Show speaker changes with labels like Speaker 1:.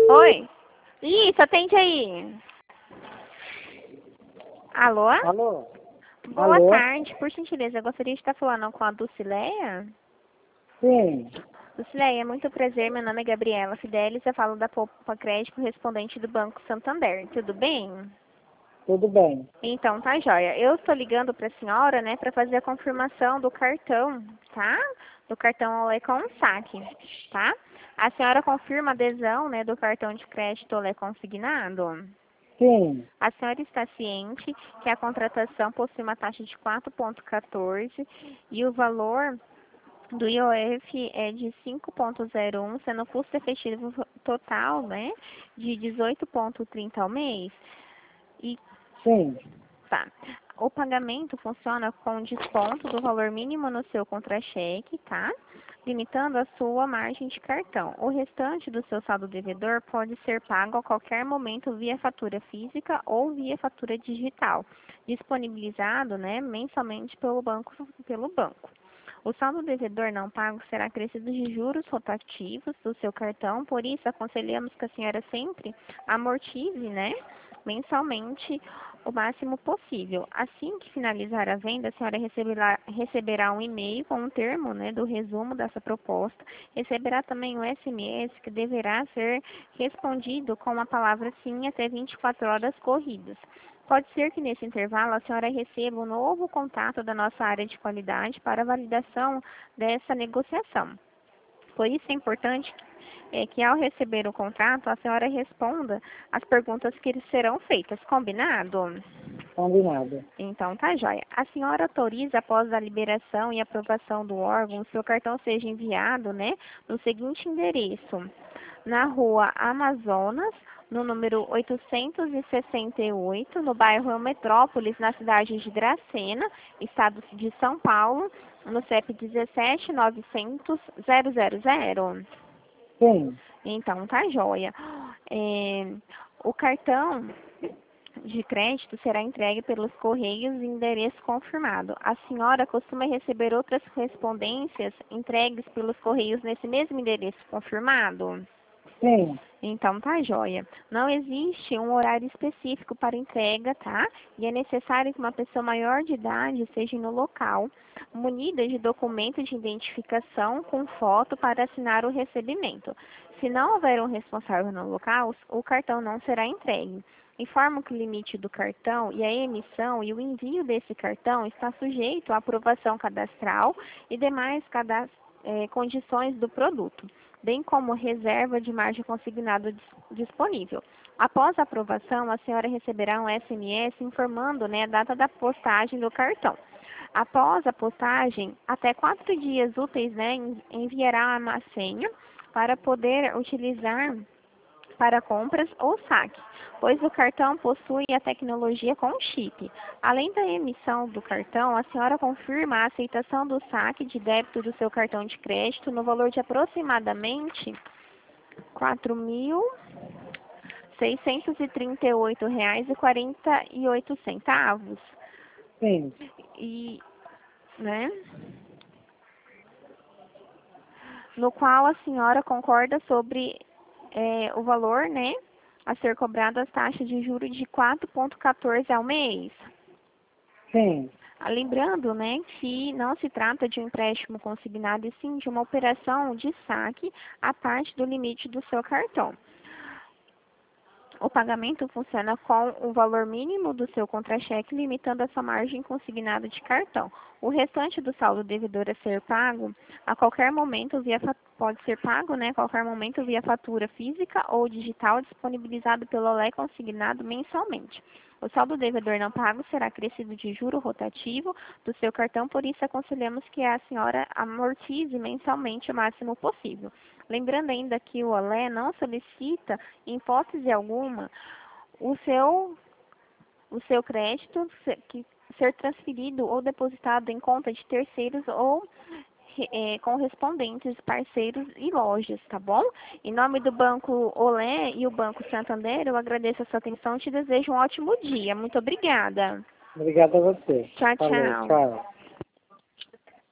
Speaker 1: Oi? Isso, atende aí. Alô?
Speaker 2: Alô?
Speaker 1: Boa
Speaker 2: Alô?
Speaker 1: tarde, por gentileza, eu gostaria de estar falando com a Dulcileia.
Speaker 2: Sim,
Speaker 1: Dulcileia, muito prazer, meu nome é Gabriela Fidelis, eu falo da Poupa Crédito correspondente do Banco Santander, tudo bem?
Speaker 2: tudo bem.
Speaker 1: Então, tá joia. Eu estou ligando para a senhora, né, para fazer a confirmação do cartão, tá? Do cartão Olé com saque, tá? A senhora confirma a adesão, né, do cartão de crédito Olé consignado?
Speaker 2: Sim,
Speaker 1: A senhora está ciente que a contratação possui uma taxa de 4,14 e o valor do IOF é de 5,01, sendo o custo efetivo total, né, de 18,30 ao mês? E
Speaker 2: sim,
Speaker 1: tá. O pagamento funciona com desconto do valor mínimo no seu contra-cheque, tá? Limitando a sua margem de cartão. O restante do seu saldo devedor pode ser pago a qualquer momento via fatura física ou via fatura digital, disponibilizado, né, mensalmente pelo banco. O saldo devedor não pago será acrescido de juros rotativos do seu cartão, por isso aconselhamos que a senhora sempre amortize, né, mensalmente o máximo possível. Assim que finalizar a venda, a senhora receberá um e-mail com um termo, né, do resumo dessa proposta. Receberá também um SMS que deverá ser respondido com a palavra sim até 24 horas corridas. Pode ser que nesse intervalo a senhora receba um novo contato da nossa área de qualidade para validação dessa negociação. Por isso é importante que ao receber o contrato, a senhora responda as perguntas que lhe serão feitas. Combinado?
Speaker 2: combinado.
Speaker 1: Então, tá joia. A senhora autoriza, após a liberação e aprovação do órgão, o seu cartão seja enviado, né, no seguinte endereço: na rua Amazonas, no número 868, no bairro Metrópolis, na cidade de Dracena, estado de São Paulo, no CEP 17.900.000.
Speaker 2: Sim,
Speaker 1: Então, tá joia. O cartão de crédito será entregue pelos correios em endereço confirmado. A senhora costuma receber outras correspondências entregues pelos correios nesse mesmo endereço confirmado?
Speaker 2: sim,
Speaker 1: Então tá joia. Não existe um horário específico para entrega, tá? E é necessário que uma pessoa maior de idade esteja no local, munida de documento de identificação com foto para assinar o recebimento. Se não houver um responsável no local, o cartão não será entregue. Informo que o limite do cartão e a emissão e o envio desse cartão está sujeito à aprovação cadastral e demais condições do produto, bem como reserva de margem consignado disponível. Após a aprovação, a senhora receberá um SMS informando, né, a data da postagem do cartão. Após a postagem, até 4 dias úteis, né, enviará a senha para poder utilizar para compras ou saque, pois o cartão possui a tecnologia com chip. Além da emissão do cartão, a senhora confirma a aceitação do saque de débito do seu cartão de crédito no valor de aproximadamente R$ 4.638,48.
Speaker 2: sim.
Speaker 1: E, né, no qual a senhora concorda sobre o valor, né, a ser cobrado as taxas de juros de 4,14 ao mês.
Speaker 2: Sim,
Speaker 1: Lembrando, né, que não se trata de um empréstimo consignado, e sim de uma operação de saque à parte do limite do seu cartão. O pagamento funciona com o valor mínimo do seu contra-cheque, limitando a sua margem consignada de cartão. O restante do saldo devedor a ser pago a qualquer momento pode ser pago, né, a qualquer momento via fatura física ou digital disponibilizado pelo Olé consignado mensalmente. O saldo devedor não pago será acrescido de juro rotativo do seu cartão, por isso aconselhamos que a senhora amortize mensalmente o máximo possível. Lembrando ainda que o Olé não solicita, em hipótese alguma, o seu crédito ser transferido ou depositado em conta de terceiros ou correspondentes, parceiros e lojas, tá bom? Em nome do Banco Olé e o Banco Santander, eu agradeço a sua atenção e te desejo um ótimo dia. Muito obrigada.
Speaker 2: obrigado a você.
Speaker 1: Tchau,
Speaker 2: Falou,
Speaker 1: tchau.
Speaker 2: tchau.